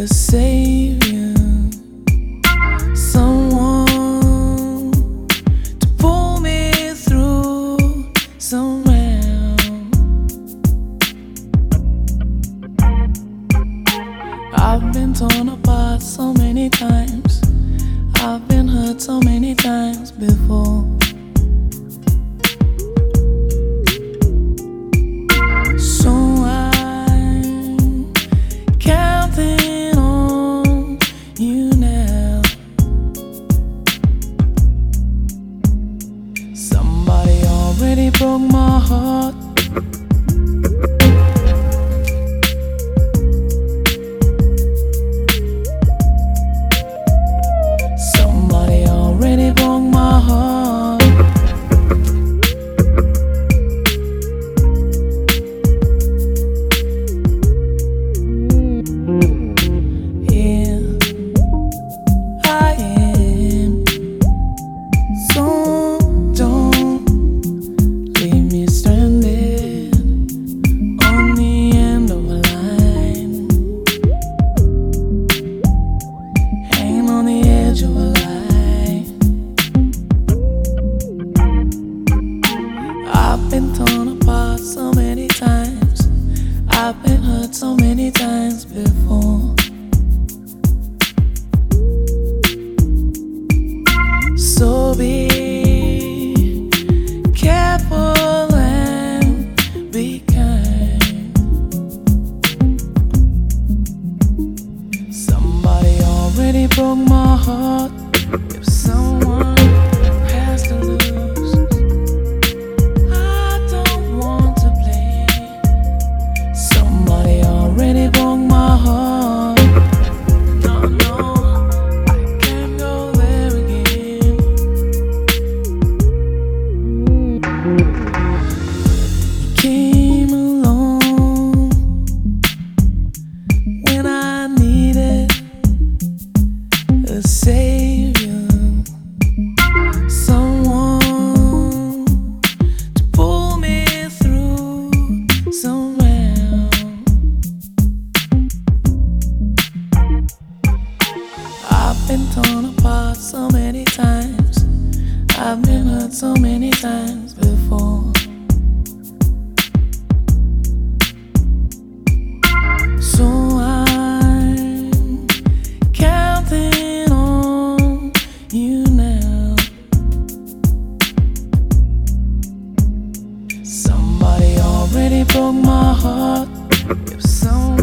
a savior, someone to pull me through somehow. I've been torn apart so many times, I've been hurt so many times before. So I'm counting on you now. Somebody already broke my heart. Somebody already broke my heart. I've been torn apart so many times, I've been hurt so many times before. So be careful and be kind. Somebody already broke my heart. If someone has to lose, already broke my heart. No, no, I can't go there again. You came along when I needed a savior, someone to pull me through somehow. I've been torn apart so many times, I've been hurt so many times before. So I'm counting on you now. Somebody already broke my heart. If someone